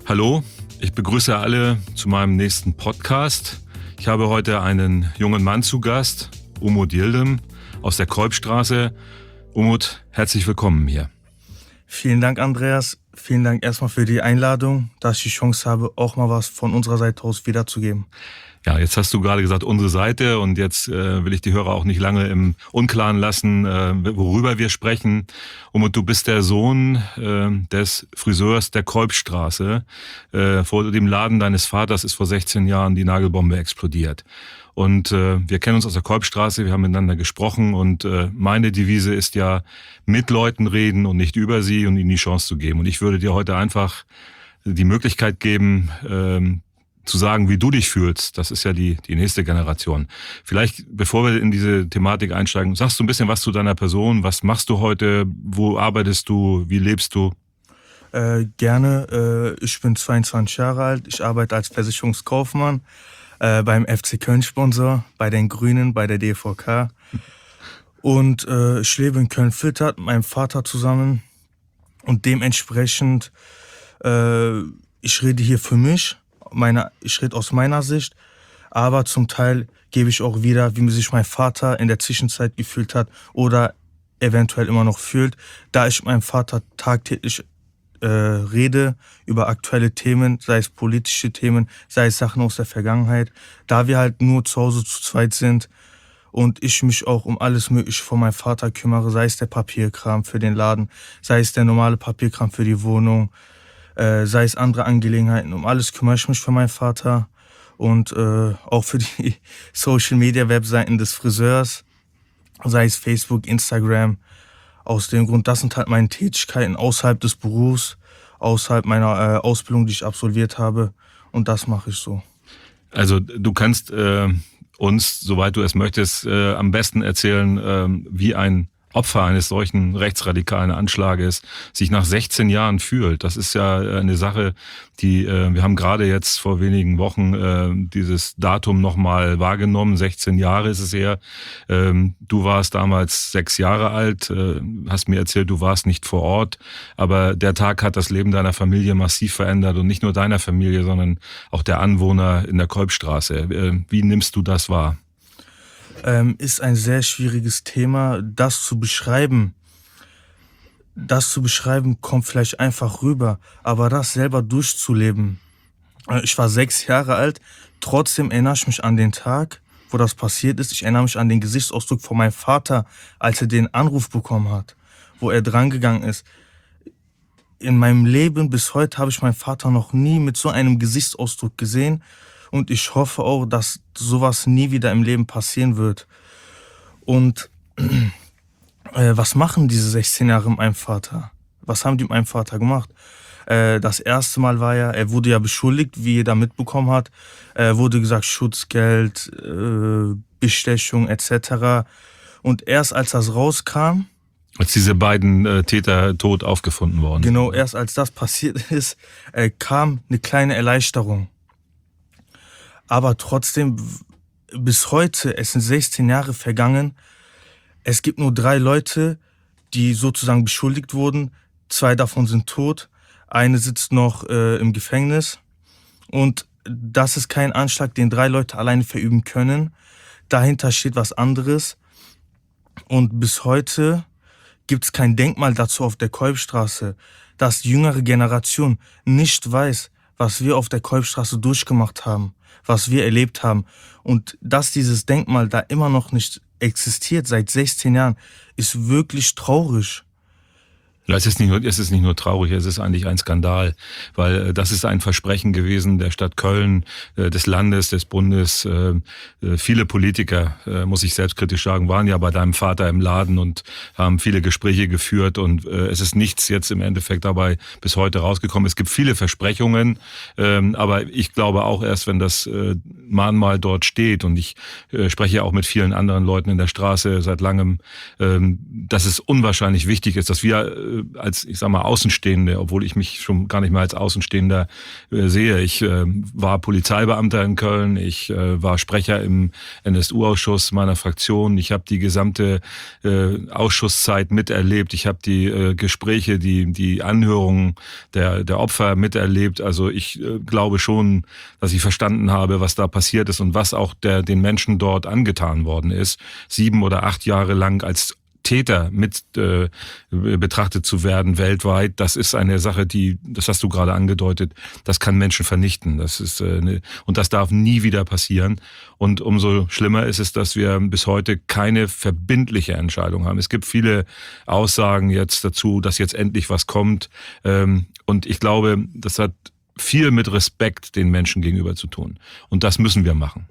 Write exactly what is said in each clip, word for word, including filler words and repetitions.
Hallo, ich begrüße alle zu meinem nächsten Podcast. Ich habe heute einen jungen Mann zu Gast, Umut Yildirim aus der Kolbstraße. Umut, herzlich willkommen hier. Vielen Dank, Andreas. Vielen Dank erstmal für die Einladung, dass ich die Chance habe, auch mal was von unserer Seite aus wiederzugeben. Ja, jetzt hast du gerade gesagt, unsere Seite, und jetzt äh, will ich die Hörer auch nicht lange im Unklaren lassen, äh, worüber wir sprechen. Und du bist der Sohn äh, des Friseurs der Kolbstraße. Äh, vor dem Laden deines Vaters ist vor sechzehn Jahren die Nagelbombe explodiert. Und äh, wir kennen uns aus der Kolbstraße, wir haben miteinander gesprochen, und äh, meine Devise ist ja, mit Leuten reden und nicht über sie, und ihnen die Chance zu geben. Und ich würde dir heute einfach die Möglichkeit geben, äh, zu sagen, wie du dich fühlst. Das ist ja die die nächste Generation. Vielleicht, bevor wir in diese Thematik einsteigen, sagst du ein bisschen was zu deiner Person. Was machst du heute? Wo arbeitest du? Wie lebst du? Äh, gerne. Äh, ich bin zweiundzwanzig Jahre alt. Ich arbeite als Versicherungskaufmann äh, beim F C Köln-Sponsor, bei den Grünen, bei der D V K. Und äh, ich lebe in Köln-Filtert mit meinem Vater zusammen. Und dementsprechend, äh, ich rede hier für mich. Meine, ich rede aus meiner Sicht, aber zum Teil gebe ich auch wieder, wie sich mein Vater in der Zwischenzeit gefühlt hat oder eventuell immer noch fühlt, da ich mit meinem Vater tagtäglich äh, rede über aktuelle Themen, sei es politische Themen, sei es Sachen aus der Vergangenheit, da wir halt nur zu Hause zu zweit sind und ich mich auch um alles Mögliche von meinem Vater kümmere, sei es der Papierkram für den Laden, sei es der normale Papierkram für die Wohnung, Äh, sei es andere Angelegenheiten. Um alles kümmere ich mich für meinen Vater und äh, auch für die Social-Media-Webseiten des Friseurs, sei es Facebook, Instagram. Aus dem Grund, das sind halt meine Tätigkeiten außerhalb des Berufs, außerhalb meiner äh, Ausbildung, die ich absolviert habe, und das mache ich so. Also du kannst äh, uns, soweit du es möchtest, äh, am besten erzählen, äh, wie ein Opfer eines solchen rechtsradikalen Anschlages sich nach sechzehn Jahren fühlt. Das ist ja eine Sache, die äh, wir haben gerade jetzt vor wenigen Wochen äh, dieses Datum nochmal wahrgenommen. sechzehn Jahre ist es her. Ähm, du warst damals sechs Jahre alt, äh, hast mir erzählt, du warst nicht vor Ort. Aber der Tag hat das Leben deiner Familie massiv verändert, und nicht nur deiner Familie, sondern auch der Anwohner in der Kolbstraße. Äh, wie nimmst du das wahr? Ähm, ist ein sehr schwieriges Thema, das zu beschreiben. Das zu beschreiben kommt vielleicht einfach rüber, aber das selber durchzuleben. Äh, Ich war sechs Jahre alt, trotzdem erinnere ich mich an den Tag, wo das passiert ist. Ich erinnere mich an den Gesichtsausdruck von meinem Vater, als er den Anruf bekommen hat, wo er drangegangen ist. In meinem Leben bis heute habe ich meinen Vater noch nie mit so einem Gesichtsausdruck gesehen. Und ich hoffe auch, dass sowas nie wieder im Leben passieren wird. Und äh, was machen diese sechzehn Jahre mit meinem Vater? Was haben die mit meinem Vater gemacht? Äh, das erste Mal war ja, er wurde ja beschuldigt, wie jeder mitbekommen hat. Äh, wurde gesagt, Schutzgeld, äh, Bestechung et cetera. Und erst als das rauskam, Als diese beiden äh, Täter tot aufgefunden worden sind. genau, erst als das passiert ist, äh, kam eine kleine Erleichterung. Aber trotzdem, bis heute, es sind sechzehn Jahre vergangen, es gibt nur drei Leute, die sozusagen beschuldigt wurden. Zwei davon sind tot, eine sitzt noch äh, im Gefängnis. Und das ist kein Anschlag, den drei Leute alleine verüben können. Dahinter steht was anderes. Und bis heute gibt es kein Denkmal dazu auf der Kolbstraße, dass die jüngere Generation nicht weiß, was wir auf der Kolbstraße durchgemacht haben, was wir erlebt haben. Und dass dieses Denkmal da immer noch nicht existiert seit sechzehn Jahren, ist wirklich traurig. Ja, es ist nicht nur, es ist nicht nur traurig, es ist eigentlich ein Skandal, weil äh, das ist ein Versprechen gewesen der Stadt Köln, äh, des Landes, des Bundes. Äh, äh, viele Politiker, äh, muss ich selbstkritisch sagen, waren ja bei deinem Vater im Laden und haben viele Gespräche geführt, und äh, es ist nichts jetzt im Endeffekt dabei bis heute rausgekommen. Es gibt viele Versprechungen, ähm, aber ich glaube auch erst, wenn das äh, Mahnmal dort steht, und ich äh, spreche auch mit vielen anderen Leuten in der Straße seit langem, ähm, dass es unwahrscheinlich wichtig ist, dass wir äh, als, ich sag mal, Außenstehende, obwohl ich mich schon gar nicht mehr als Außenstehender äh, sehe. Ich äh, war Polizeibeamter in Köln, ich äh, war Sprecher im N S U-Ausschuss meiner Fraktion, ich habe die gesamte äh, Ausschusszeit miterlebt, ich habe die äh, Gespräche, die die Anhörungen der der Opfer miterlebt. Also ich äh, glaube schon, dass ich verstanden habe, was da passiert ist und was auch der den Menschen dort angetan worden ist. Sieben oder acht Jahre lang als Täter mit äh, betrachtet zu werden weltweit, das ist eine Sache, die, das hast du gerade angedeutet, das kann Menschen vernichten. Das ist äh, eine, und das darf nie wieder passieren. Und umso schlimmer ist es, dass wir bis heute keine verbindliche Entscheidung haben. Es gibt viele Aussagen jetzt dazu, dass jetzt endlich was kommt. Ähm, und ich glaube, das hat viel mit Respekt den Menschen gegenüber zu tun. Und das müssen wir machen.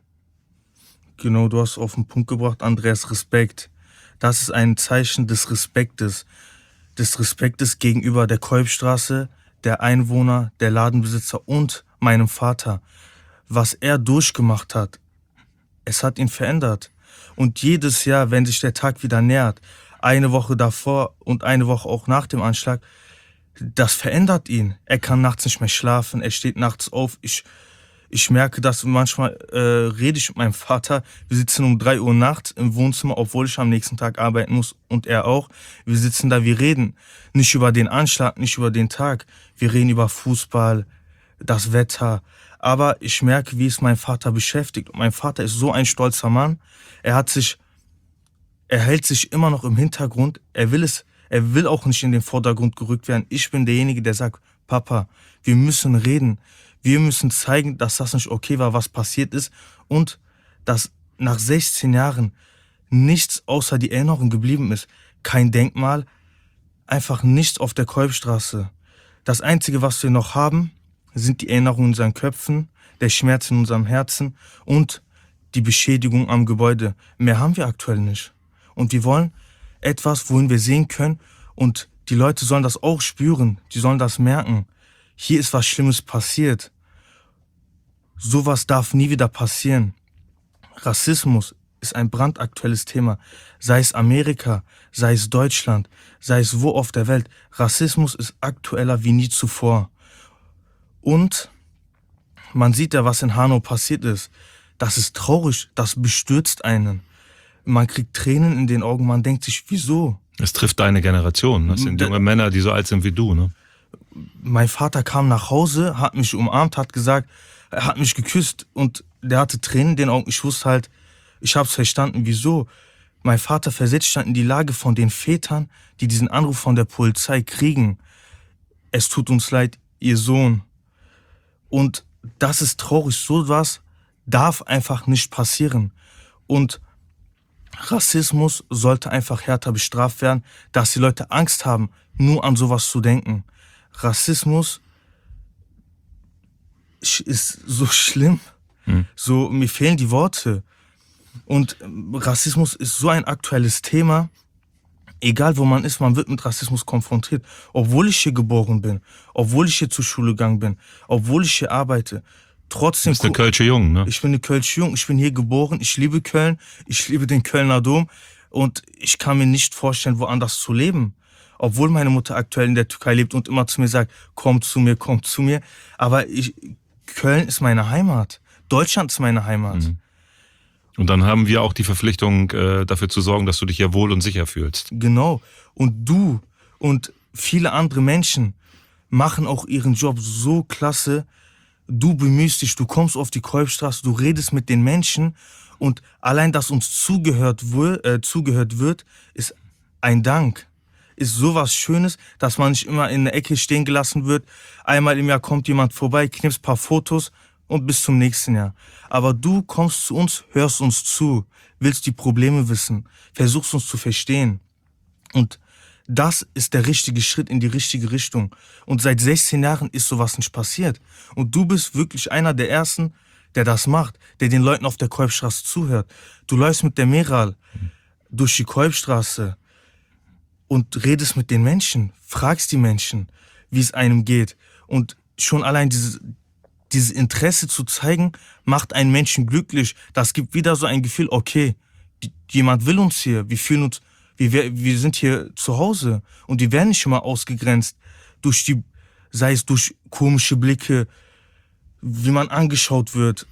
Genau, du hast auf den Punkt gebracht, Andreas, Respekt. Das ist ein Zeichen des Respektes. Des Respektes gegenüber der Kolbstraße, der Einwohner, der Ladenbesitzer und meinem Vater. Was er durchgemacht hat, es hat ihn verändert. Und jedes Jahr, wenn sich der Tag wieder nähert, eine Woche davor und eine Woche auch nach dem Anschlag, das verändert ihn. Er kann nachts nicht mehr schlafen, er steht nachts auf. Ich Ich merke das manchmal, äh, rede ich mit meinem Vater, wir sitzen um drei Uhr nachts im Wohnzimmer, obwohl ich am nächsten Tag arbeiten muss und er auch. Wir sitzen da, wir reden nicht über den Anschlag, nicht über den Tag. Wir reden über Fußball, das Wetter. Aber ich merke, wie es mein Vater beschäftigt. Und mein Vater ist so ein stolzer Mann. Er hat sich, er hält sich immer noch im Hintergrund. Er will es, er will auch nicht in den Vordergrund gerückt werden. Ich bin derjenige, der sagt, Papa, wir müssen reden. Wir müssen zeigen, dass das nicht okay war, was passiert ist und dass nach sechzehn Jahren nichts außer die Erinnerung geblieben ist. Kein Denkmal, einfach nichts auf der Kolbstraße. Das Einzige, was wir noch haben, sind die Erinnerungen in unseren Köpfen, der Schmerz in unserem Herzen und die Beschädigung am Gebäude. Mehr haben wir aktuell nicht. Und wir wollen etwas, wohin wir sehen können und die Leute sollen das auch spüren, die sollen das merken. Hier ist was Schlimmes passiert. Sowas darf nie wieder passieren. Rassismus ist ein brandaktuelles Thema. Sei es Amerika, sei es Deutschland, sei es wo auf der Welt. Rassismus ist aktueller wie nie zuvor. Und man sieht ja, was in Hanau passiert ist. Das ist traurig, das bestürzt einen. Man kriegt Tränen in den Augen, man denkt sich, wieso? Es trifft deine Generation. Das sind junge Männer, die so alt sind wie du, ne? Mein Vater kam nach Hause, hat mich umarmt, hat gesagt, er hat mich geküsst und der hatte Tränen in den Augen. Ich wusste halt, ich hab's verstanden, wieso. Mein Vater versetzt sich dann in die Lage von den Vätern, die diesen Anruf von der Polizei kriegen. Es tut uns leid, ihr Sohn. Und das ist traurig, sowas darf einfach nicht passieren. Und Rassismus sollte einfach härter bestraft werden, dass die Leute Angst haben, nur an sowas zu denken. Rassismus ist so schlimm, hm. so mir fehlen die Worte. Und Rassismus ist so ein aktuelles Thema. Egal wo man ist, man wird mit Rassismus konfrontiert. Obwohl ich hier geboren bin, obwohl ich hier zur Schule gegangen bin, obwohl ich hier arbeite. Trotzdem. Du bist eine Kölsche Jung, ne? Ich bin eine Kölsche Jung, ich bin hier geboren, ich liebe Köln, ich liebe den Kölner Dom und ich kann mir nicht vorstellen, woanders zu leben. Obwohl meine Mutter aktuell in der Türkei lebt und immer zu mir sagt, komm zu mir, komm zu mir. Aber ich, Köln ist meine Heimat. Deutschland ist meine Heimat. Mhm. Und dann haben wir auch die Verpflichtung, äh, dafür zu sorgen, dass du dich ja wohl und sicher fühlst. Genau. Und du und viele andere Menschen machen auch ihren Job so klasse. Du bemühst dich, du kommst auf die Kolbstraße, du redest mit den Menschen und allein, dass uns zugehört, wird, äh, zugehört wird, ist ein Dank. Ist sowas Schönes, dass man nicht immer in der Ecke stehen gelassen wird. Einmal im Jahr kommt jemand vorbei, knipst ein paar Fotos und bis zum nächsten Jahr. Aber du kommst zu uns, hörst uns zu, willst die Probleme wissen, versuchst uns zu verstehen. Und das ist der richtige Schritt in die richtige Richtung. Und seit sechzehn Jahren ist sowas nicht passiert. Und du bist wirklich einer der Ersten, der das macht, der den Leuten auf der Kolbstraße zuhört. Du läufst mit der Meral durch die Kolbstraße und redest mit den Menschen, fragst die Menschen, wie es einem geht. Und schon allein dieses, dieses Interesse zu zeigen, macht einen Menschen glücklich. Das gibt wieder so ein Gefühl, okay, jemand will uns hier, wir fühlen uns, Wir, wir sind hier zu Hause und die werden nicht immer ausgegrenzt durch die, sei es durch komische Blicke, wie man angeschaut wird.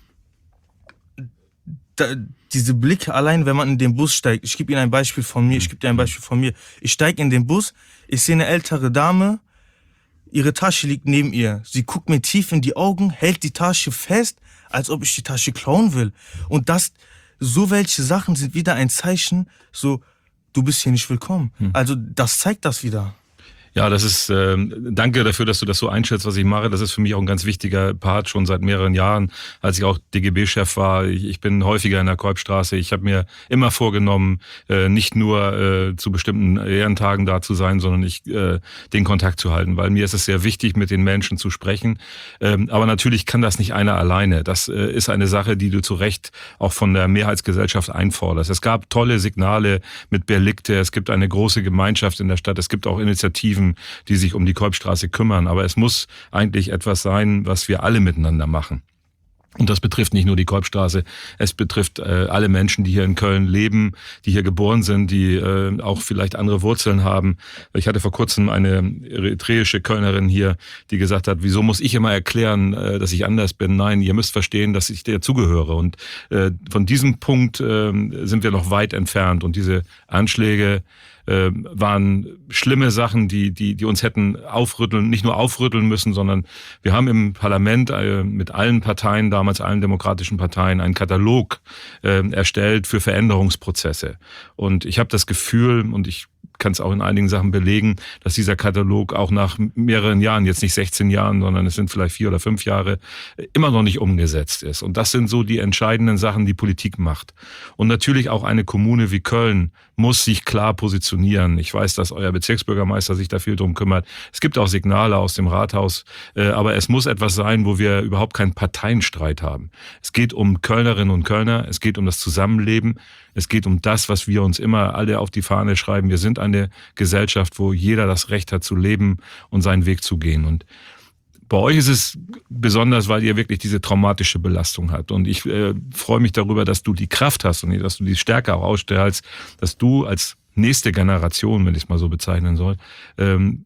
Da, diese Blicke allein, wenn man in den Bus steigt. Ich gebe Ihnen ein Beispiel von mir, ich gebe dir ein Beispiel von mir. Ich steige in den Bus, ich sehe eine ältere Dame, ihre Tasche liegt neben ihr. Sie guckt mir tief in die Augen, hält die Tasche fest, als ob ich die Tasche klauen will. Und das, so welche Sachen sind wieder ein Zeichen, so, du bist hier nicht willkommen. Hm. Also das zeigt das wieder. Ja, das ist, äh, danke dafür, dass du das so einschätzt, was ich mache. Das ist für mich auch ein ganz wichtiger Part schon seit mehreren Jahren, als ich auch D G B-Chef war. Ich, ich bin häufiger in der Kolbstraße. Ich habe mir immer vorgenommen, äh, nicht nur äh, zu bestimmten Ehrentagen da zu sein, sondern ich, äh, den Kontakt zu halten, weil mir ist es sehr wichtig, mit den Menschen zu sprechen. Ähm, aber natürlich kann das nicht einer alleine. Das äh, ist eine Sache, die du zu Recht auch von der Mehrheitsgesellschaft einforderst. Es gab tolle Signale mit Berlikte. Es gibt eine große Gemeinschaft in der Stadt. Es gibt auch Initiativen, die sich um die Kolbstraße kümmern. Aber es muss eigentlich etwas sein, was wir alle miteinander machen. Und das betrifft nicht nur die Kolbstraße, es betrifft äh, alle Menschen, die hier in Köln leben, die hier geboren sind, die äh, auch vielleicht andere Wurzeln haben. Ich hatte vor kurzem eine eritreische Kölnerin hier, die gesagt hat, wieso muss ich immer erklären, äh, dass ich anders bin? Nein, ihr müsst verstehen, dass ich dazugehöre. Und äh, von diesem Punkt äh, sind wir noch weit entfernt. Und diese Anschläge äh, waren schlimme Sachen, die, die, die uns hätten aufrütteln, nicht nur aufrütteln müssen, sondern wir haben im Parlament äh, mit allen Parteien, damals allen demokratischen Parteien, einen Katalog äh, erstellt für Veränderungsprozesse. Und ich habe das Gefühl, und ich kann es auch in einigen Sachen belegen, dass dieser Katalog auch nach mehreren Jahren, jetzt nicht sechzehn Jahren, sondern es sind vielleicht vier oder fünf Jahre, immer noch nicht umgesetzt ist. Und das sind so die entscheidenden Sachen, die Politik macht. Und natürlich auch eine Kommune wie Köln muss sich klar positionieren. Ich weiß, dass euer Bezirksbürgermeister sich da viel drum kümmert. Es gibt auch Signale aus dem Rathaus, aber es muss etwas sein, wo wir überhaupt keinen Parteienstreit haben. Es geht um Kölnerinnen und Kölner, es geht um das Zusammenleben, es geht um das, was wir uns immer alle auf die Fahne schreiben. Wir sind eine Gesellschaft, wo jeder das Recht hat zu leben und seinen Weg zu gehen. Und bei euch ist es besonders, weil ihr wirklich diese traumatische Belastung habt. Und ich äh, freue mich darüber, dass du die Kraft hast und dass du die Stärke auch ausstrahlst, dass du als nächste Generation, wenn ich es mal so bezeichnen soll, ähm,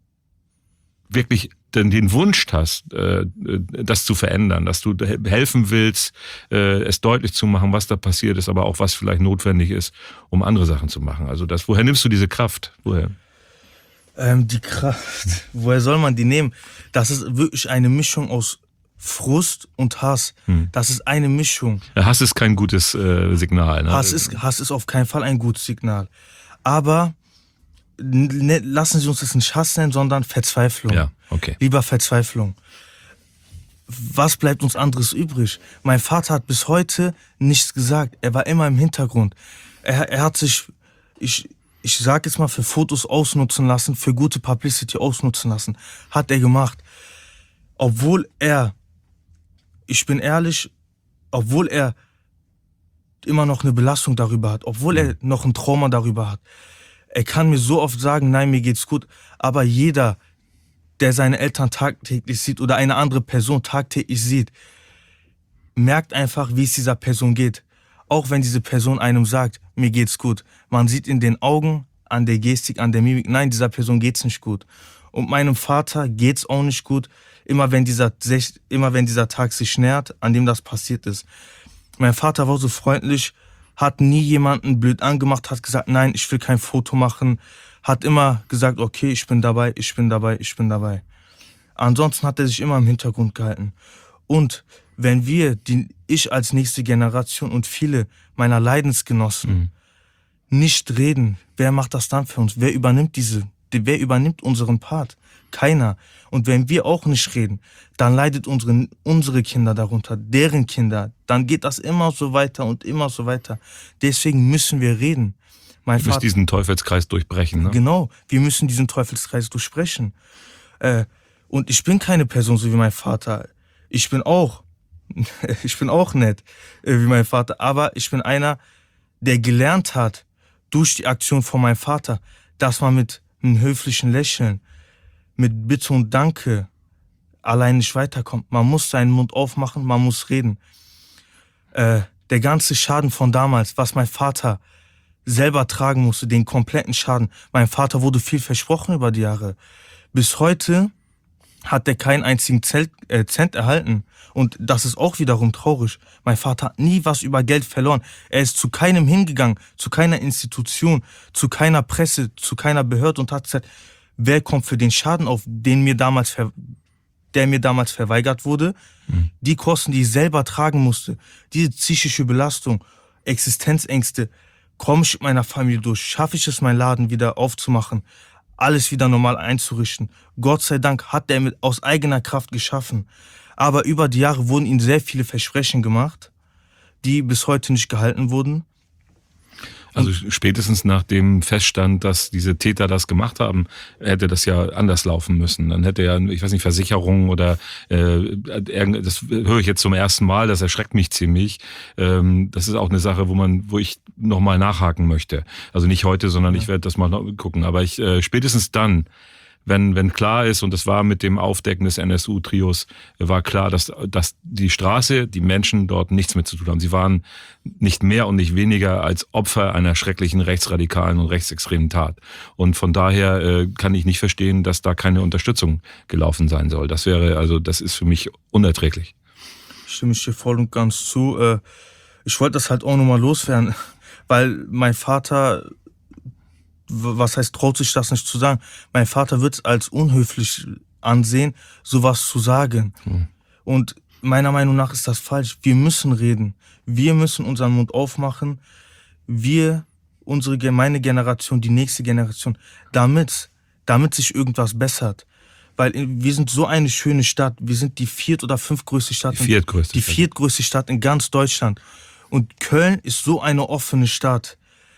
wirklich den, den Wunsch hast, äh, das zu verändern, dass du helfen willst, äh, es deutlich zu machen, was da passiert ist, aber auch was vielleicht notwendig ist, um andere Sachen zu machen. Also das, woher nimmst du diese Kraft? Woher? Ähm, die Kraft, woher soll man die nehmen? Das ist wirklich eine Mischung aus Frust und Hass. Hm. Das ist eine Mischung. Ja, Hass ist kein gutes äh, Signal. Ne? Hass ist, Hass ist auf keinen Fall ein gutes Signal. Aber ne, lassen Sie uns das nicht Hass nennen, sondern Verzweiflung. Ja, okay. Lieber Verzweiflung. Was bleibt uns anderes übrig? Mein Vater hat bis heute nichts gesagt. Er war immer im Hintergrund. Er, er hat sich, ich, ich sag jetzt mal, für Fotos ausnutzen lassen, für gute Publicity ausnutzen lassen. Hat er gemacht. Obwohl er, ich bin ehrlich, obwohl er immer noch eine Belastung darüber hat, obwohl er noch ein Trauma darüber hat. Er kann mir so oft sagen, nein, mir geht's gut, aber jeder, der seine Eltern tagtäglich sieht oder eine andere Person tagtäglich sieht, merkt einfach, wie es dieser Person geht. Auch wenn diese Person einem sagt, mir geht's gut. Man sieht in den Augen, an der Gestik, an der Mimik, nein, dieser Person geht's nicht gut. Und meinem Vater geht's auch nicht gut, immer wenn dieser, immer wenn dieser Tag sich nähert, an dem das passiert ist. Mein Vater war so freundlich, hat nie jemanden blöd angemacht, hat gesagt, nein, ich will kein Foto machen, hat immer gesagt, okay, ich bin dabei, ich bin dabei, ich bin dabei. Ansonsten hat er sich immer im Hintergrund gehalten. Und wenn wir, die, ich als nächste Generation und viele meiner Leidensgenossen mhm. nicht reden, wer macht das dann für uns? Wer übernimmt diese, wer übernimmt unseren Part? Keiner. Und wenn wir auch nicht reden, dann leidet unsere, unsere Kinder darunter, deren Kinder. Dann geht das immer so weiter und immer so weiter. Deswegen müssen wir reden. Mein du musst Vater, diesen Teufelskreis durchbrechen, ne? Genau, wir müssen diesen Teufelskreis durchbrechen. Äh, und ich bin keine Person so wie mein Vater. Ich bin auch, ich bin auch nett äh, wie mein Vater. Aber ich bin einer, der gelernt hat, durch die Aktion von meinem Vater, dass man mit einem höflichen Lächeln, mit Bitte und Danke allein nicht weiterkommt. Man muss seinen Mund aufmachen, man muss reden. Äh, der ganze Schaden von damals, was mein Vater selber tragen musste, den kompletten Schaden. Mein Vater wurde viel versprochen über die Jahre. Bis heute hat er keinen einzigen Zelt, äh, Cent erhalten. Und das ist auch wiederum traurig. Mein Vater hat nie was über Geld verloren. Er ist zu keinem hingegangen, zu keiner Institution, zu keiner Presse, zu keiner Behörde und hat gesagt, wer kommt für den Schaden auf, den mir damals ver der mir damals verweigert wurde. Mhm. Die Kosten, die ich selber tragen musste, diese psychische Belastung, Existenzängste, komme ich mit meiner Familie durch, schaffe ich es, meinen Laden wieder aufzumachen, alles wieder normal einzurichten. Gott sei Dank hat er mit aus eigener Kraft geschaffen. Aber über die Jahre wurden ihm sehr viele Versprechen gemacht, die bis heute nicht gehalten wurden. Also spätestens nachdem feststand, dass diese Täter das gemacht haben, hätte das ja anders laufen müssen. Dann hätte ja, ich weiß nicht, Versicherungen oder äh, das höre ich jetzt zum ersten Mal, das erschreckt mich ziemlich. Ähm, das ist auch eine Sache, wo man, wo ich nochmal nachhaken möchte. Also nicht heute, sondern ja. ich werde das mal noch gucken. Aber ich äh, spätestens dann, wenn wenn klar ist, und das war mit dem Aufdecken des N S U-Trios, war klar, dass dass die Straße, die Menschen dort nichts mit zu tun haben. Sie waren nicht mehr und nicht weniger als Opfer einer schrecklichen rechtsradikalen und rechtsextremen Tat. Und von daher äh, kann ich nicht verstehen, dass da keine Unterstützung gelaufen sein soll. Das wäre, also das ist für mich unerträglich. Stimme ich dir voll und ganz zu. Äh, ich wollte das halt auch nochmal loswerden, weil mein Vater... Was heißt, traut sich das nicht zu sagen? Mein Vater wird es als unhöflich ansehen, sowas zu sagen. Mhm. Und meiner Meinung nach ist das falsch. Wir müssen reden. Wir müssen unseren Mund aufmachen. Wir, unsere, meine Generation, die nächste Generation, damit, damit sich irgendwas bessert. Weil wir sind so eine schöne Stadt. Wir sind die viert- oder fünftgrößte Stadt. Die viertgrößte. Die viertgrößte Stadt in ganz Deutschland. Und Köln ist so eine offene Stadt.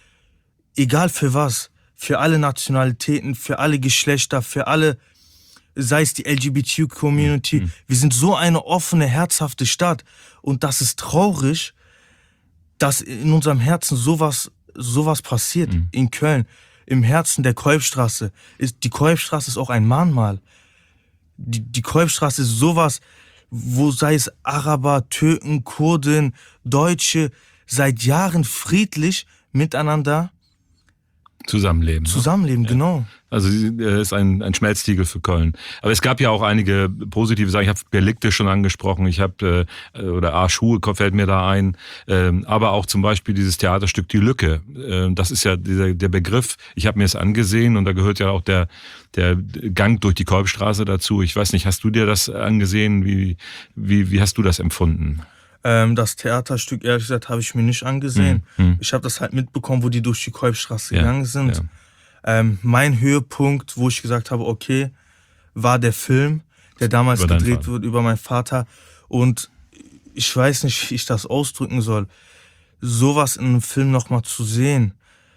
Egal für was. Für alle Nationalitäten, für alle Geschlechter, für alle, sei es die L G B T Q-Community. Mhm. Wir sind so eine offene, herzhafte Stadt. Und das ist traurig, dass in unserem Herzen sowas, sowas passiert. Mhm. In Köln, im Herzen der Kolbstraße. Ist, die Kolbstraße ist auch ein Mahnmal. Die, die Kolbstraße ist sowas, wo sei es Araber, Türken, Kurden, Deutsche, seit Jahren friedlich miteinander Zusammenleben. Zusammenleben, ne? genau. Also er ist ein, ein Schmelztiegel für Köln. Aber es gab ja auch einige positive Sachen. Ich habe Berlikte schon angesprochen. Ich habe äh, oder Arschuhe fällt mir da ein. Ähm, aber auch zum Beispiel dieses Theaterstück Die Lücke. Ähm, das ist ja dieser, der Begriff. Ich habe mir es angesehen und da gehört ja auch der der Gang durch die Kolbstraße dazu. Ich weiß nicht, hast du dir das angesehen? Wie wie wie hast du das empfunden? Das Theaterstück, ehrlich gesagt, habe ich mir nicht angesehen. Mhm. Ich habe das halt mitbekommen, wo die durch die Kolbstraße ja, gegangen sind. Ja. Ähm, mein Höhepunkt, wo ich gesagt habe, okay, war der Film, der damals über gedreht wurde über meinen Vater. Und ich weiß nicht, wie ich das ausdrücken soll. Sowas in einem Film nochmal zu sehen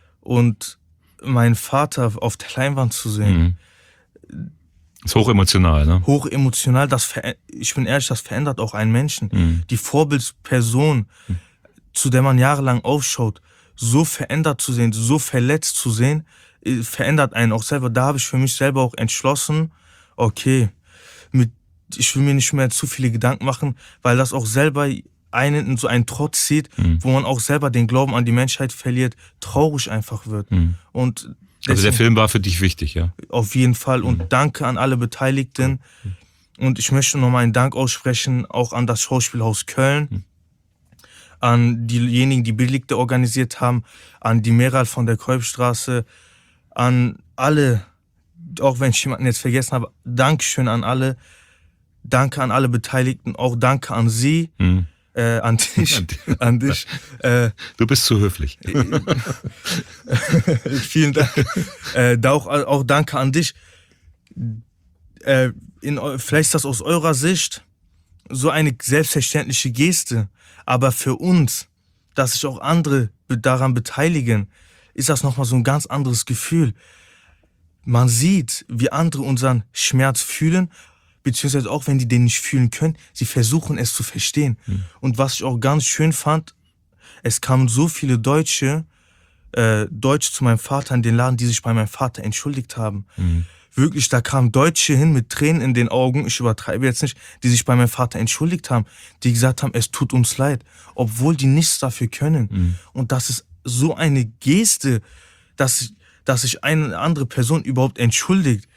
und meinen Vater auf der Leinwand zu sehen. Mhm. Ist hochemotional, ne? Hochemotional, das ver- ich bin ehrlich, das verändert auch einen Menschen. Mhm. Die Vorbildsperson, mhm. zu der man jahrelang aufschaut, so verändert zu sehen, so verletzt zu sehen, verändert einen auch selber. Da habe ich für mich selber auch entschlossen, okay, mit, ich will mir nicht mehr zu viele Gedanken machen, weil das auch selber einen in so einen Trotz zieht, mhm. wo man auch selber den Glauben an die Menschheit verliert, traurig einfach wird. Mhm. Und also der Film war für dich wichtig, ja? Auf jeden Fall. Und mhm. danke an alle Beteiligten. Mhm. Und ich möchte nochmal einen Dank aussprechen, auch an das Schauspielhaus Köln, mhm. an diejenigen, die Berlikte organisiert haben, an die Meral von der Kolbstraße, an alle, auch wenn ich jemanden jetzt vergessen habe, Dankeschön an alle. Danke an alle Beteiligten, auch danke an Sie. Mhm. Äh, an dich, an dich. Äh, du bist zu höflich. Vielen Dank. Äh, da auch, auch danke an dich. Äh, in, vielleicht ist das aus eurer Sicht so eine selbstverständliche Geste, aber für uns, dass sich auch andere daran beteiligen, ist das nochmal so ein ganz anderes Gefühl. Man sieht, wie andere unseren Schmerz fühlen, beziehungsweise auch wenn die den nicht fühlen können, sie versuchen es zu verstehen. Mhm. Und was ich auch ganz schön fand, es kamen so viele Deutsche, äh, Deutsche zu meinem Vater in den Laden, die sich bei meinem Vater entschuldigt haben. Mhm. Wirklich, da kamen Deutsche hin mit Tränen in den Augen, ich übertreibe jetzt nicht, die sich bei meinem Vater entschuldigt haben, die gesagt haben, es tut uns leid, obwohl die nichts dafür können. Mhm. Und das ist so eine Geste, dass, dass sich eine andere Person überhaupt entschuldigt.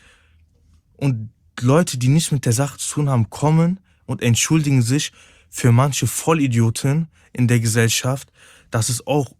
Und Leute, die nichts mit der Sache zu tun haben, kommen und entschuldigen sich für manche Vollidioten in der Gesellschaft. Das ist auch,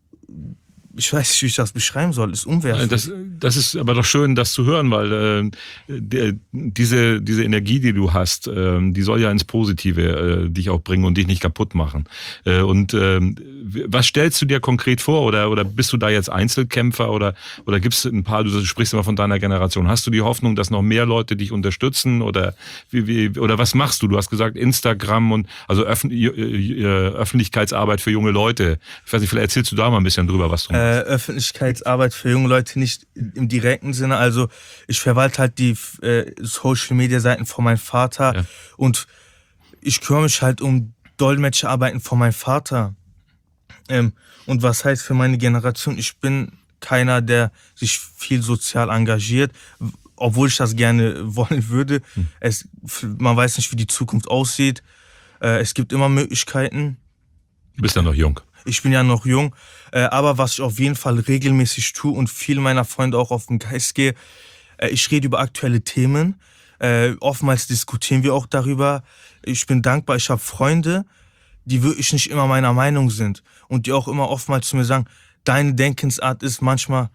ich weiß nicht, wie ich das beschreiben soll, ist unwertvoll. Das, das ist aber doch schön, das zu hören, weil äh, die, diese, diese Energie, die du hast, äh, die soll ja ins Positive äh, dich auch bringen und dich nicht kaputt machen. Äh, und äh, was stellst du dir konkret vor? Oder, oder bist du da jetzt Einzelkämpfer? Oder, oder gibt es ein paar, du sprichst immer von deiner Generation, hast du die Hoffnung, dass noch mehr Leute dich unterstützen? Oder, wie, wie, oder was machst du? Du hast gesagt Instagram und also Öffn Öffentlichkeitsarbeit für junge Leute. Ich weiß nicht, vielleicht erzählst du da mal ein bisschen drüber, was du machst. Äh, Öffentlichkeitsarbeit für junge Leute nicht im direkten Sinne. Also ich verwalte halt die äh, Social-Media-Seiten von meinem Vater, ja. Und ich kümmere mich halt um Dolmetscherarbeiten von meinem Vater. Ähm, und was heißt für meine Generation, ich bin keiner, der sich viel sozial engagiert, obwohl ich das gerne wollen würde. Hm. Es, man weiß nicht, wie die Zukunft aussieht. Äh, es gibt immer Möglichkeiten. Du bist ja noch jung. Ich bin ja noch jung, äh, aber was ich auf jeden Fall regelmäßig tue und viele meiner Freunde auch auf den Geist gehe, äh, ich rede über aktuelle Themen. Äh, oftmals diskutieren wir auch darüber. Ich bin dankbar, ich habe Freunde, die wirklich nicht immer meiner Meinung sind und die auch immer oftmals zu mir sagen, deine Denkensart ist manchmal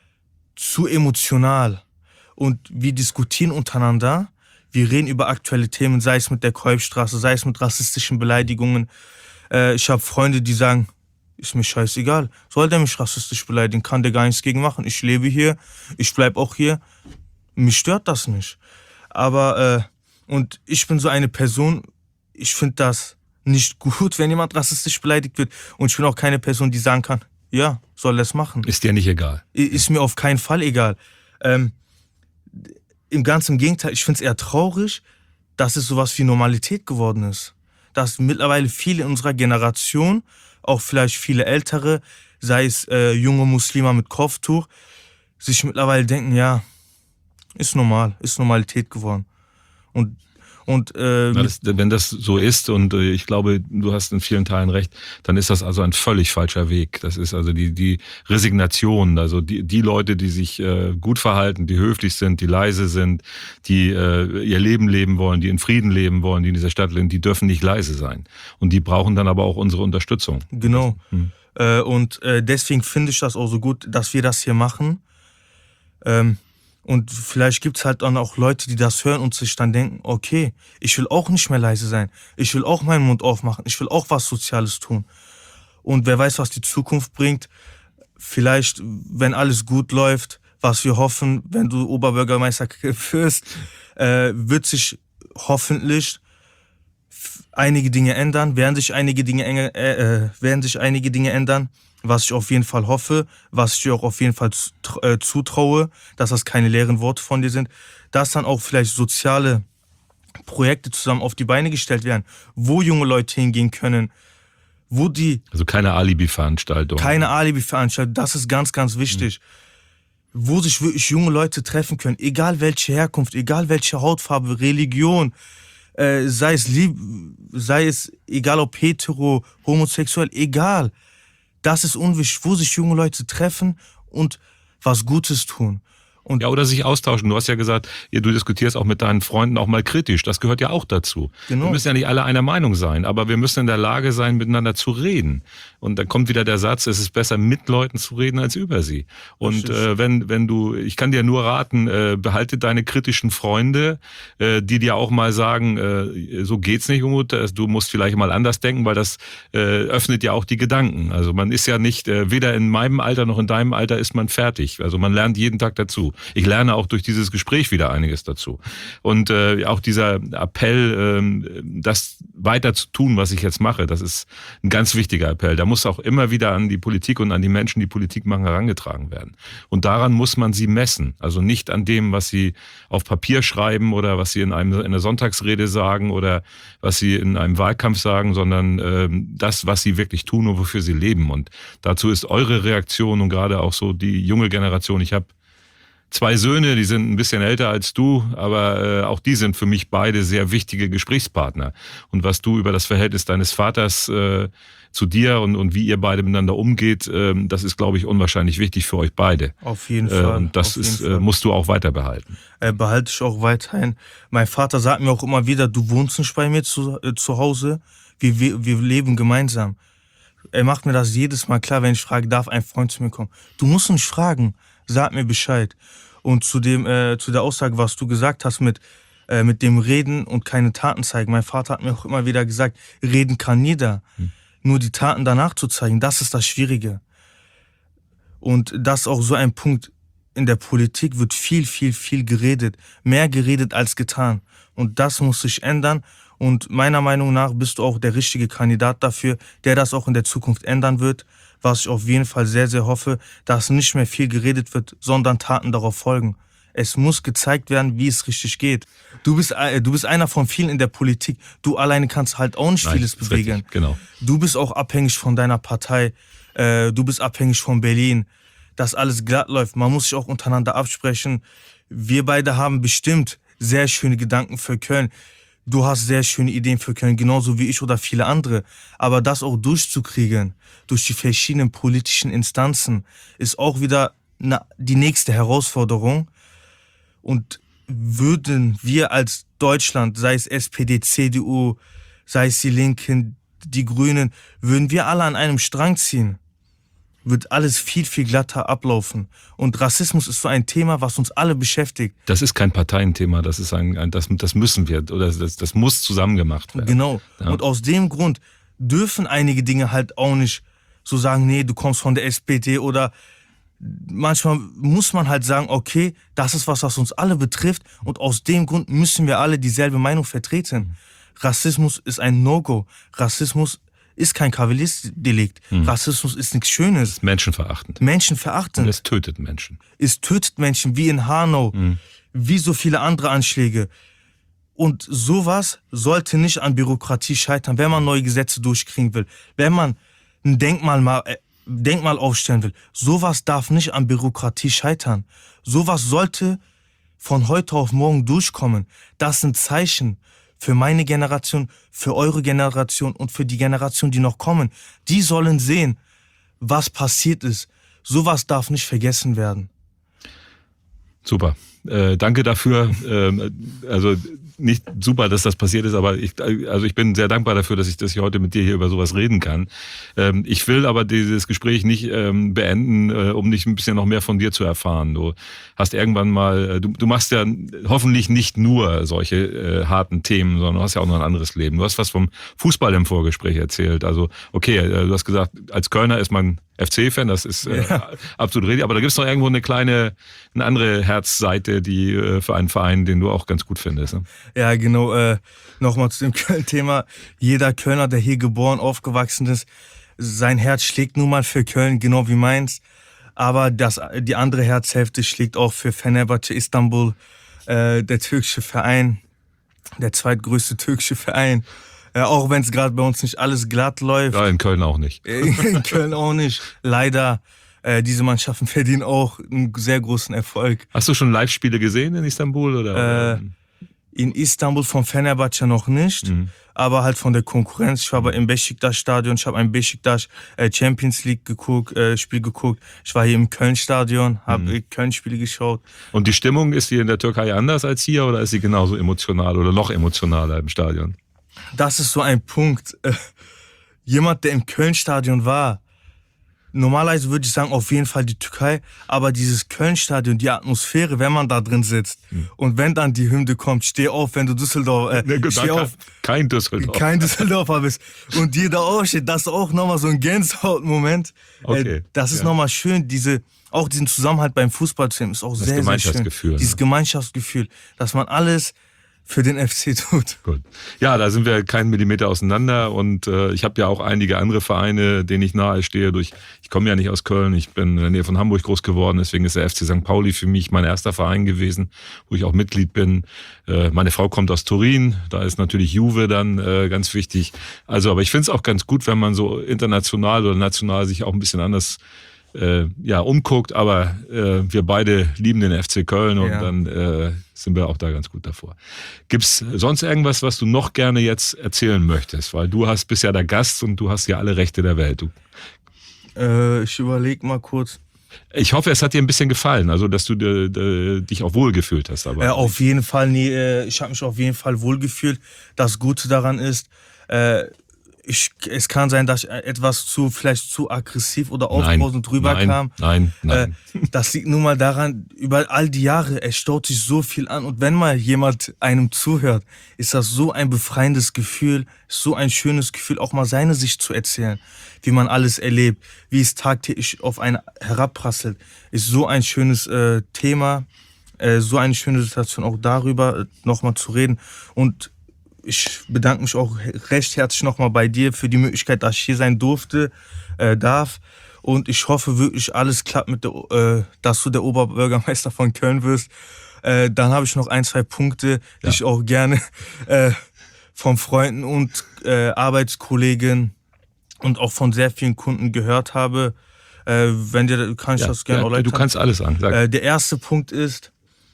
zu emotional. Und wir diskutieren untereinander, wir reden über aktuelle Themen, sei es mit der Kolbstraße, sei es mit rassistischen Beleidigungen. Äh, ich habe Freunde, die sagen, ist mir scheißegal. Soll der mich rassistisch beleidigen? Kann der gar nichts gegen machen. Ich lebe hier, ich bleib auch hier. Mich stört das nicht. Aber, äh, und ich bin so eine Person, ich finde das nicht gut, wenn jemand rassistisch beleidigt wird. Und ich bin auch keine Person, die sagen kann, ja, soll das machen. Ist dir nicht egal? Ist mir auf keinen Fall egal. Ähm, im ganzen Gegenteil, ich finde es eher traurig, dass es sowas wie Normalität geworden ist. Dass mittlerweile viele in unserer Generation, auch vielleicht viele Ältere, sei es äh, junge Muslime mit Kopftuch, sich mittlerweile denken, ja, ist normal, ist Normalität geworden. Und, und äh, Na, das, wenn das so ist, und äh, ich glaube, du hast in vielen Teilen recht, dann ist das also ein völlig falscher Weg. Das ist also die, die Resignation, also die, die Leute, die sich äh, gut verhalten, die höflich sind, die leise sind, die äh, ihr Leben leben wollen, die in Frieden leben wollen, die in dieser Stadt leben, die dürfen nicht leise sein. Und die brauchen dann aber auch unsere Unterstützung. Genau. Hm. Äh, und äh, deswegen finde ich das auch so gut, dass wir das hier machen. Ähm, Und vielleicht gibt es halt dann auch Leute, die das hören und sich dann denken, okay, ich will auch nicht mehr leise sein. Ich will auch meinen Mund aufmachen. Ich will auch was Soziales tun. Und wer weiß, was die Zukunft bringt. Vielleicht, wenn alles gut läuft, was wir hoffen, wenn du Oberbürgermeister wirst, äh, wird sich hoffentlich einige Dinge ändern, werden sich einige Dinge, äh, werden sich einige Dinge ändern. Was ich auf jeden Fall hoffe, was ich dir auch auf jeden Fall zutraue, dass das keine leeren Worte von dir sind, dass dann auch vielleicht soziale Projekte zusammen auf die Beine gestellt werden, wo junge Leute hingehen können, wo die... Also keine Alibi-Veranstaltung. Keine Alibi-Veranstaltung, das ist ganz, ganz wichtig. Mhm. Wo sich wirklich junge Leute treffen können, egal welche Herkunft, egal welche Hautfarbe, Religion, äh, sei es lieb, sei es egal ob hetero, homosexuell, egal. Das ist unwichtig, wo sich junge Leute treffen und was Gutes tun. Und ja, oder sich austauschen. Du hast ja gesagt, du diskutierst auch mit deinen Freunden auch mal kritisch. Das gehört ja auch dazu. Genau. Wir müssen ja nicht alle einer Meinung sein, aber wir müssen in der Lage sein, miteinander zu reden. Und dann kommt wieder der Satz, es ist besser, mit Leuten zu reden, als über sie. Und äh, wenn wenn du, ich kann dir nur raten, äh, behalte deine kritischen Freunde, äh, die dir auch mal sagen, äh, so geht's nicht, Umut, du musst vielleicht mal anders denken, weil das äh, öffnet ja auch die Gedanken. Also man ist ja nicht, äh, weder in meinem Alter noch in deinem Alter ist man fertig. Also man lernt jeden Tag dazu. Ich lerne auch durch dieses Gespräch wieder einiges dazu. Und äh, auch dieser Appell, ähm, das weiter zu tun, was ich jetzt mache, das ist ein ganz wichtiger Appell. Da muss auch immer wieder an die Politik und an die Menschen, die Politik machen, herangetragen werden. Und daran muss man sie messen. Also nicht an dem, was sie auf Papier schreiben oder was sie in, einem, in einer Sonntagsrede sagen oder was sie in einem Wahlkampf sagen, sondern ähm, das, was sie wirklich tun und wofür sie leben. Und dazu ist eure Reaktion und gerade auch so die junge Generation, ich habe zwei Söhne, die sind ein bisschen älter als du, aber äh, auch die sind für mich beide sehr wichtige Gesprächspartner. Und was du über das Verhältnis deines Vaters äh, zu dir und, und wie ihr beide miteinander umgeht, äh, das ist, glaube ich, unwahrscheinlich wichtig für euch beide. Auf jeden Fall. Äh, und das ist, äh, musst du auch weiter behalten. Äh, behalte ich auch weiterhin. Mein Vater sagt mir auch immer wieder, du wohnst nicht bei mir zu, äh, zu Hause, wir, wir, wir leben gemeinsam. Er macht mir das jedes Mal klar, wenn ich frage, darf ein Freund zu mir kommen? Du musst nicht fragen, sag mir Bescheid. Und zu, dem, äh, zu der Aussage, was du gesagt hast mit, äh, mit dem Reden und keine Taten zeigen. Mein Vater hat mir auch immer wieder gesagt, reden kann jeder. Hm. Nur die Taten danach zu zeigen, das ist das Schwierige. Und das ist auch so ein Punkt, in der Politik wird viel, viel, viel geredet. Mehr geredet als getan. Und das muss sich ändern. Und meiner Meinung nach bist du auch der richtige Kandidat dafür, der das auch in der Zukunft ändern wird. Was ich auf jeden Fall sehr, sehr hoffe, dass nicht mehr viel geredet wird, sondern Taten darauf folgen. Es muss gezeigt werden, wie es richtig geht. Du bist, äh, du bist einer von vielen in der Politik. Du alleine kannst halt auch nicht Nein, vieles bewegen. Richtig, genau. Du bist auch abhängig von deiner Partei. Äh, du bist abhängig von Berlin. Dass alles glatt läuft. Man muss sich auch untereinander absprechen. Wir beide haben bestimmt sehr schöne Gedanken für Köln. Du hast sehr schöne Ideen für Köln, genauso wie ich oder viele andere. Aber das auch durchzukriegen, durch die verschiedenen politischen Instanzen, ist auch wieder na, die nächste Herausforderung. Und würden wir als Deutschland, sei es S P D, C D U, sei es die Linken, die Grünen, würden wir alle an einem Strang ziehen, wird alles viel, viel glatter ablaufen. Und Rassismus ist so ein Thema, was uns alle beschäftigt. Das ist kein Parteienthema, das ist ein, ein das, das müssen wir, oder das, das muss zusammen gemacht werden. Genau. Ja. Und aus dem Grund dürfen einige Dinge halt auch nicht so sagen, nee, du kommst von der S P D oder manchmal muss man halt sagen, okay, das ist was, was uns alle betrifft und aus dem Grund müssen wir alle dieselbe Meinung vertreten. Rassismus ist ein No-Go. Rassismus ist kein Kavaliersdelikt. Hm. Rassismus ist nichts Schönes. Es ist menschenverachtend. Menschenverachtend. Und es tötet Menschen. Es tötet Menschen, wie in Hanau, hm. wie so viele andere Anschläge. Und sowas sollte nicht an Bürokratie scheitern, wenn man neue Gesetze durchkriegen will, wenn man ein Denkmal, mal, äh, Denkmal aufstellen will. Sowas darf nicht an Bürokratie scheitern. Sowas sollte von heute auf morgen durchkommen. Das sind Zeichen für meine Generation, für eure Generation und für die Generation, die noch kommen. Die sollen sehen, was passiert ist. Sowas darf nicht vergessen werden. Super. Äh, danke dafür. Ähm, also nicht super, dass das passiert ist, aber ich, also ich bin sehr dankbar dafür, dass ich, dass ich heute mit dir hier über sowas reden kann. Ähm, ich will aber dieses Gespräch nicht ähm, beenden, äh, um nicht ein bisschen noch mehr von dir zu erfahren. Du hast irgendwann mal, du, du machst ja hoffentlich nicht nur solche äh, harten Themen, sondern du hast ja auch noch ein anderes Leben. Du hast was vom Fußball im Vorgespräch erzählt. Also okay, äh, du hast gesagt, als Kölner ist man F C-Fan, das ist äh, ja. absolut richtig. Aber da gibt es noch irgendwo eine kleine, eine andere Herzseite, die äh, für einen Verein, den du auch ganz gut findest. Ne? Ja, genau. Äh, Nochmal zu dem Köln-Thema. Jeder Kölner, der hier geboren, aufgewachsen ist, sein Herz schlägt nun mal für Köln, genau wie meins. Aber das, die andere Herzhälfte schlägt auch für Fenerbahce Istanbul, äh, der türkische Verein, der zweitgrößte türkische Verein. Ja, auch wenn es gerade bei uns nicht alles glatt läuft. Ja, in Köln auch nicht. In Köln auch nicht. Leider, äh, diese Mannschaften verdienen auch einen sehr großen Erfolg. Hast du schon Live-Spiele gesehen in Istanbul? Oder? Äh, in Istanbul von Fenerbahce noch nicht, mhm. aber halt von der Konkurrenz. Ich war aber im Beşiktaş-Stadion, ich habe ein Beşiktaş äh, Champions League geguckt, äh, Spiel geguckt. Ich war hier im Köln-Stadion, habe mhm. Köln-Spiele geschaut. Und die Stimmung, ist die in der Türkei anders als hier oder ist sie genauso emotional oder noch emotionaler im Stadion? Das ist so ein Punkt. Äh, jemand, der im Köln-Stadion war, normalerweise würde ich sagen, auf jeden Fall die Türkei, aber dieses Köln-Stadion, die Atmosphäre, wenn man da drin sitzt hm. und wenn dann die Hymne kommt, steh auf, wenn du Düsseldorf, äh, ne, steh auf, kein Düsseldorf. Kein Düsseldorfer bist und dir da aufsteht, das ist auch nochmal so ein Gänsehaut-Moment. Okay. Äh, das ist ja. nochmal schön, diese, auch diesen Zusammenhalt beim Fußball zu haben, ist auch das sehr, sehr schön. Gemeinschaftsgefühl. Dieses ne? Gemeinschaftsgefühl, dass man alles für den F C tut. Gut. Ja, da sind wir keinen Millimeter auseinander und äh, ich habe ja auch einige andere Vereine, denen ich nahe stehe. Durch, ich komme ja nicht aus Köln, ich bin in der Nähe von Hamburg groß geworden, deswegen ist der F C Sankt Pauli für mich mein erster Verein gewesen, wo ich auch Mitglied bin. Äh, meine Frau kommt aus Turin, da ist natürlich Juve dann äh, ganz wichtig. Also, aber ich finde es auch ganz gut, wenn man so international oder national sich auch ein bisschen anders äh, ja, umguckt. Aber äh, wir beide lieben den F C Köln und Ja. dann äh, sind wir auch da ganz gut davor. Gibt's sonst irgendwas, was du noch gerne jetzt erzählen möchtest? Weil du hast, bist ja der Gast und du hast ja alle Rechte der Welt. Du, Äh, ich überlege mal kurz. ich hoffe, es hat dir ein bisschen gefallen, also dass du de, de, dich auch wohlgefühlt hast. Aber Äh, auf jeden Fall, nee, äh, ich habe mich auf jeden Fall wohlgefühlt. Das Gute daran ist, äh, ich, es kann sein, dass ich etwas zu, vielleicht zu aggressiv oder aufbrausend rüberkam. Nein, nein, nein. Äh, das liegt nun mal daran, über all die Jahre, es staut sich so viel an. Und wenn mal jemand einem zuhört, ist das so ein befreiendes Gefühl, so ein schönes Gefühl, auch mal seine Sicht zu erzählen, wie man alles erlebt, wie es tagtäglich auf einen herabprasselt, ist so ein schönes äh, Thema, äh, so eine schöne Situation, auch darüber äh, nochmal zu reden. Und ich bedanke mich auch recht herzlich nochmal bei dir für die Möglichkeit, dass ich hier sein durfte, äh, darf. Und ich hoffe wirklich, alles klappt, mit der, äh, dass du der Oberbürgermeister von Köln wirst. Äh, dann habe ich noch ein, zwei Punkte, die Ja. ich auch gerne äh, von Freunden und äh, Arbeitskollegen und auch von sehr vielen Kunden gehört habe. Äh, wenn dir, kann ich Ja, das gerne ja, erläutern. du kannst alles sagen. Sag. Äh, der erste Punkt ist,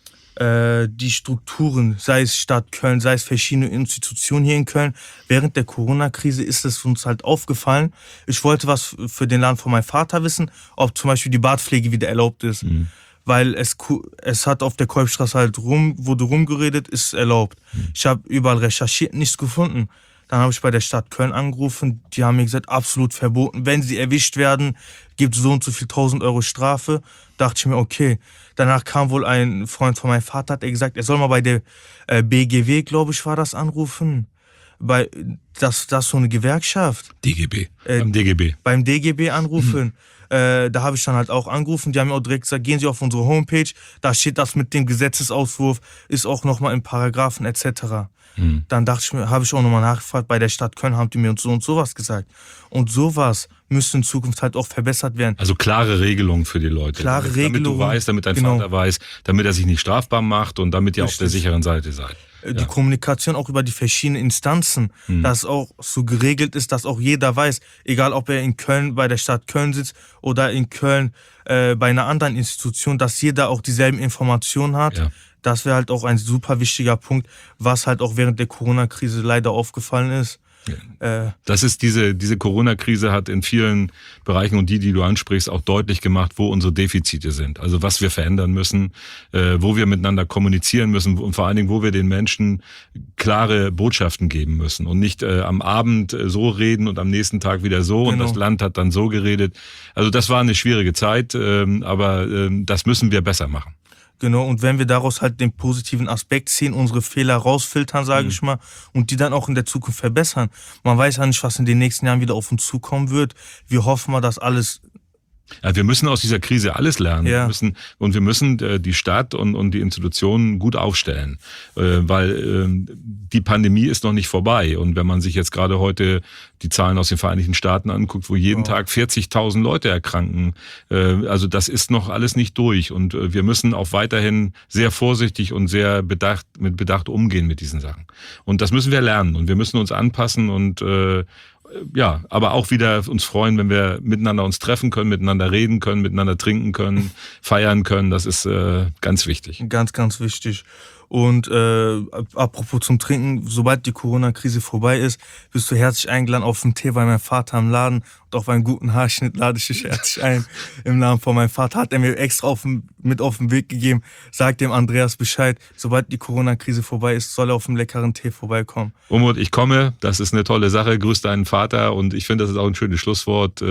äh, die Strukturen, sei es Stadt Köln, sei es verschiedene Institutionen hier in Köln. Während der Corona-Krise ist es uns halt aufgefallen. Ich wollte was für den Laden von meinem Vater wissen, ob zum Beispiel die Badpflege wieder erlaubt ist. Mhm. Weil es, es hat auf der Kolbstraße halt rum, wurde rumgeredet, ist erlaubt. Mhm. Ich habe überall recherchiert, nichts gefunden. Dann habe ich bei der Stadt Köln angerufen, die haben mir gesagt, absolut verboten. Wenn sie erwischt werden, gibt es so und so viel tausend Euro Strafe. Dachte ich mir, okay. Danach kam wohl ein Freund von meinem Vater, hat er gesagt, er soll mal bei der äh, B G W, glaube ich, war das, anrufen. Bei, das, das ist so eine Gewerkschaft. D G B, Äh, beim D G B. Beim D G B anrufen. Mhm. Äh, da habe ich dann halt auch angerufen. Die haben mir auch direkt gesagt, gehen Sie auf unsere Homepage. Da steht das mit dem Gesetzesauswurf, ist auch nochmal in Paragraphen et cetera. Mhm. Dann dachte ich mir, habe ich auch nochmal nachgefragt, bei der Stadt Köln haben die mir so und sowas gesagt. Und sowas müsste in Zukunft halt auch verbessert werden. Also klare Regelungen für die Leute. Klare damit, Regelungen. Damit du weißt, damit dein Genau. Vater weiß, damit er sich nicht strafbar macht und damit ihr auf Richtig. der sicheren Seite seid. Die Ja. Kommunikation auch über die verschiedenen Instanzen, Mhm. dass auch so geregelt ist, dass auch jeder weiß, egal ob er in Köln bei der Stadt Köln sitzt oder in Köln äh, bei einer anderen Institution, dass jeder auch dieselben Informationen hat. Ja. Das wäre halt auch ein super wichtiger Punkt, was halt auch während der Corona-Krise leider aufgefallen ist. Äh, Das ist diese, diese Corona-Krise hat in vielen Bereichen und die, die du ansprichst, auch deutlich gemacht, wo unsere Defizite sind. Also was wir verändern müssen, äh, wo wir miteinander kommunizieren müssen und vor allen Dingen, wo wir den Menschen klare Botschaften geben müssen und nicht äh, am Abend äh, so reden und am nächsten Tag wieder so und Genau. das Land hat dann so geredet. Also das war eine schwierige Zeit, ähm, aber ähm, das müssen wir besser machen. Genau, und wenn wir daraus halt den positiven Aspekt ziehen, unsere Fehler rausfiltern, sage Mhm. ich mal, und die dann auch in der Zukunft verbessern. Man weiß ja nicht, was in den nächsten Jahren wieder auf uns zukommen wird. Wir hoffen mal, dass alles... Ja, wir müssen aus dieser Krise alles lernen. Ja. Wir müssen, und wir müssen äh, die Stadt und, und die Institutionen gut aufstellen, äh, weil äh, die Pandemie ist noch nicht vorbei. Und wenn man sich jetzt gerade heute die Zahlen aus den Vereinigten Staaten anguckt, wo jeden Oh. Tag vierzigtausend Leute erkranken, äh, also das ist noch alles nicht durch. Und äh, wir müssen auch weiterhin sehr vorsichtig und sehr bedacht, mit Bedacht umgehen mit diesen Sachen. Und das müssen wir lernen und wir müssen uns anpassen und äh, ja, aber auch wieder uns freuen, wenn wir miteinander uns treffen können, miteinander reden können, miteinander trinken können, feiern können. Das ist äh, ganz wichtig. Ganz, ganz wichtig. Und äh, apropos zum Trinken, sobald die Corona-Krise vorbei ist, bist du herzlich eingeladen auf einen Tee bei meinem Vater im Laden und auf einen guten Haarschnitt lade ich dich herzlich ein. Im Namen von meinem Vater hat er mir extra auf, mit auf den Weg gegeben. Sag dem Andreas Bescheid, sobald die Corona-Krise vorbei ist, soll er auf einen leckeren Tee vorbeikommen. Umut, ich komme, das ist eine tolle Sache. Grüß deinen Vater und ich finde, das ist auch ein schönes Schlusswort.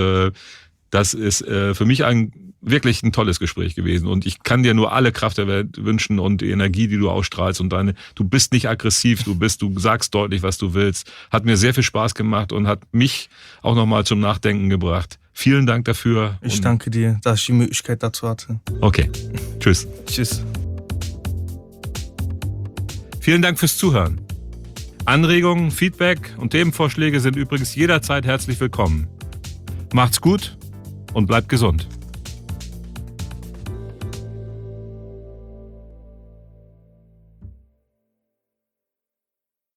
Das ist für mich ein wirklich ein tolles Gespräch gewesen und ich kann dir nur alle Kraft der Welt wünschen und die Energie, die du ausstrahlst und deine, du bist nicht aggressiv, du bist, du sagst deutlich, was du willst. Hat mir sehr viel Spaß gemacht und hat mich auch nochmal zum Nachdenken gebracht. Vielen Dank dafür. Ich und danke dir, dass ich die Möglichkeit dazu hatte. Okay, tschüss. Tschüss. Vielen Dank fürs Zuhören. Anregungen, Feedback und Themenvorschläge sind übrigens jederzeit herzlich willkommen. Macht's gut und bleibt gesund.